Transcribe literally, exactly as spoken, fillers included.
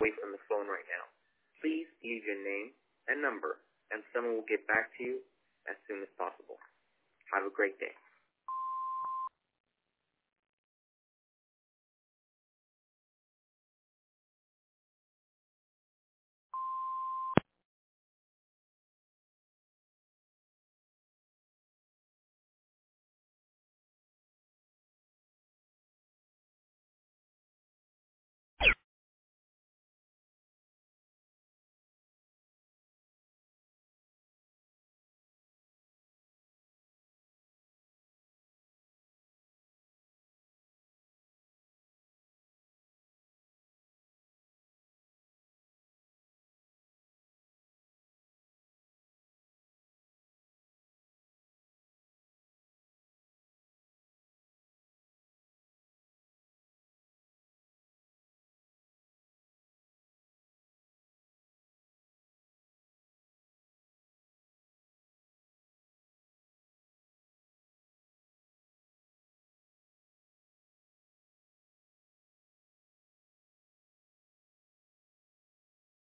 away from the phone right now. Please leave your name and number, and someone will get back to you as soon as possible. Have a great day.